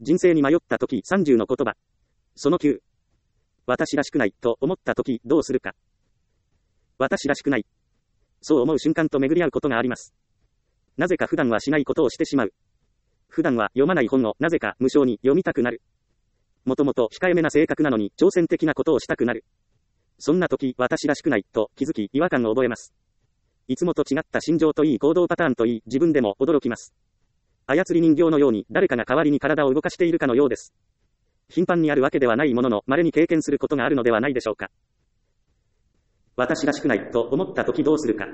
人生に迷ったとき30の言葉。その9。私らしくないと思ったときどうするか。私らしくない。そう思う瞬間と巡り合うことがあります。なぜか普段はしないことをしてしまう。普段は読まない本をなぜか無償に読みたくなる。もともと控えめな性格なのに挑戦的なことをしたくなる。そんな時、私らしくないと気づき違和感を覚えます。いつもと違った心情といい行動パターンといい自分でも驚きます。操り人形のように誰かが代わりに体を動かしているかのようです。頻繁にあるわけではないものの稀に経験することがあるのではないでしょうか。私らしくないと思った時どうするか。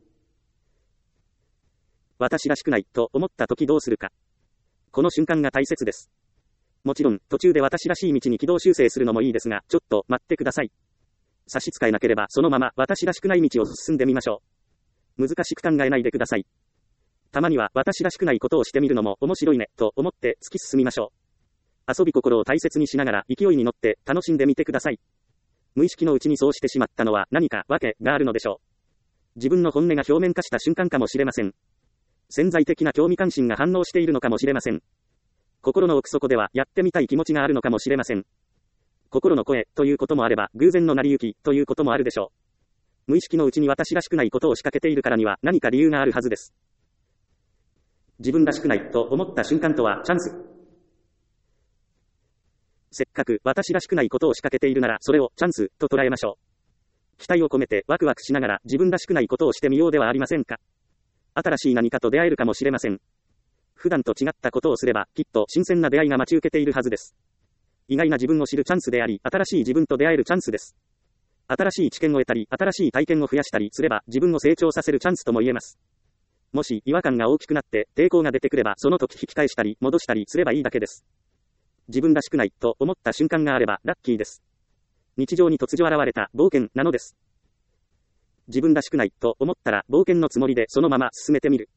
私らしくないと思った時どうするか。この瞬間が大切です。もちろん途中で私らしい道に軌道修正するのもいいですが、ちょっと待ってください。差し支えなければそのまま私らしくない道を進んでみましょう。難しく考えないでください。たまには私らしくないことをしてみるのも面白いねと思って突き進みましょう。遊び心を大切にしながら勢いに乗って楽しんでみてください。無意識のうちにそうしてしまったのは何か訳があるのでしょう。自分の本音が表面化した瞬間かもしれません。潜在的な興味関心が反応しているのかもしれません。心の奥底ではやってみたい気持ちがあるのかもしれません。心の声ということもあれば偶然の成り行きということもあるでしょう。無意識のうちに私らしくないことを仕掛けているからには何か理由があるはずです。自分らしくないと思った瞬間とはチャンス。せっかく私らしくないことを仕掛けているならそれをチャンスと捉えましょう。期待を込めてワクワクしながら自分らしくないことをしてみようではありませんか。新しい何かと出会えるかもしれません。普段と違ったことをすればきっと新鮮な出会いが待ち受けているはずです。意外な自分を知るチャンスであり、新しい自分と出会えるチャンスです。新しい知見を得たり、新しい体験を増やしたりすれば自分を成長させるチャンスとも言えます。もし違和感が大きくなって抵抗が出てくればその時引き返したり戻したりすればいいだけです。自分らしくないと思った瞬間があればラッキーです。日常に突如現れた冒険なのです。自分らしくないと思ったら冒険のつもりでそのまま進めてみる。